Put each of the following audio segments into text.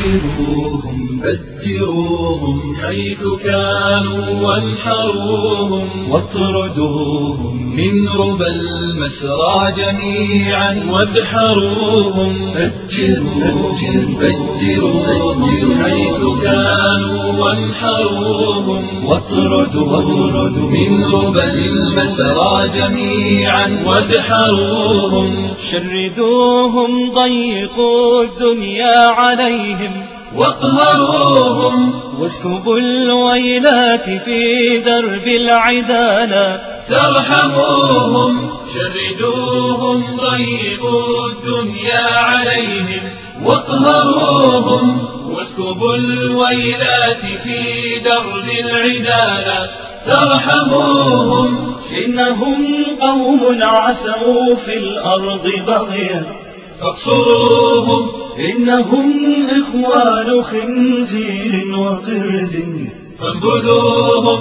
فجروهم بدروهم حيث كانوا وانحروهم واطردوهم من ربى المسرى جميعا وادحروهم فجروهم بدروهم حيث كانوا وانحروهم واطردوهم من ربى المسرى جميعا وادحروهم شردوهم ضيقوا الدنيا عليهم واقهروهم واسكبوا الويلات في درب العدالة ترحموهم شردوهم ضيقوا الدنيا عليهم واقهروهم واسكبوا الويلات في درب العدالة ترحموهم إنهم قوم عثوا في الأرض بغيا فاقصروهم إنهم إخوان خنزير وقرد فانبذوهم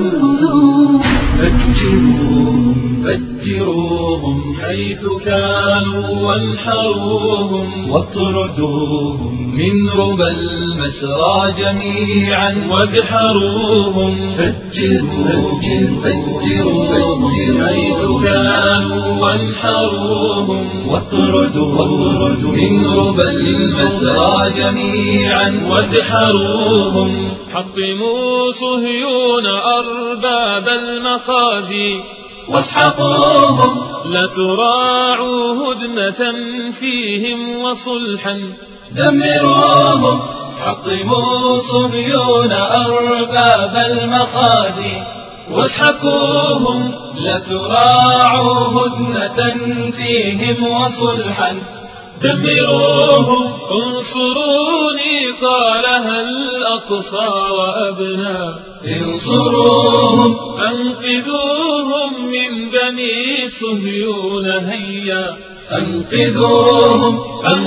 فجروهم فجروهم حيث كانوا وانحروهم واطردوهم من ربى المسرى جميعا وادحروهم فجروهم حيث كانوا وانحروهم واطردوهم من ربى المسرى جميعا وادحروهم حطموا صهيون أرباب المخازي واسحقوهم لتراعوا هدنة فيهم وصلحا دمروهم حطموا صهيون أرباب المخازي واسحقوهم لتراعوا هدنة فيهم وصلحا دمروهم انصروني قالها الأقصى وأبنى انصروهم أنقذوهم من بني صهيون هيا أنقذوهم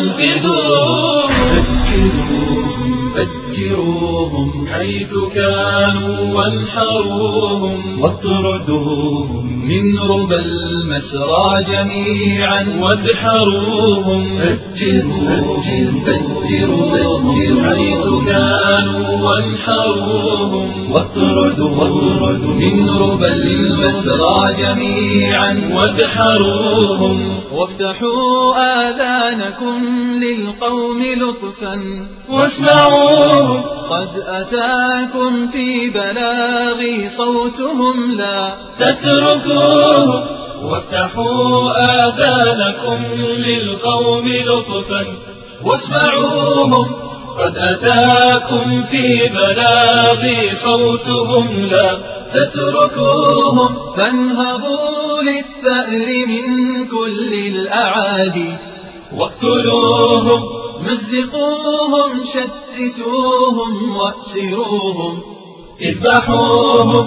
فجروهم حيث كانوا وانحروهم واطردوهم من ربى المسرى جميعا وادحروهم فجروهم حيث كانوا وانحروهم واطردوهم من ربى المسرى جميعا وادحروهم وافتحوا آذانكم للقوم لطفا واسمعوهم قد أتاكم في بلاغي صوتهم لا تتركوهم وافتحوا آذانكم للقوم لطفا واسمعوهم قد أتاكم في بلاغي صوتهم لا تتركوهم فانهضوا للثأر من كل الأعادي واقتلوهم مزقوهم شتتوهم وأسروهم اذبحوهم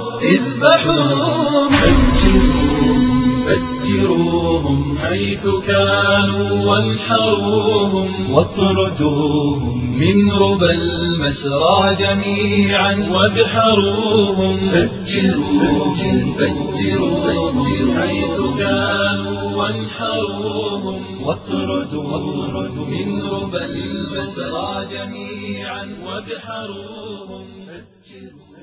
فجروهم حيث كانوا وانحروهم واطردوهم من ربى المسرى جميعا وادحروهم فجروهم حيث كانوا وانحروهم واطردوهم من ربى المسرى جميعا وادحروهم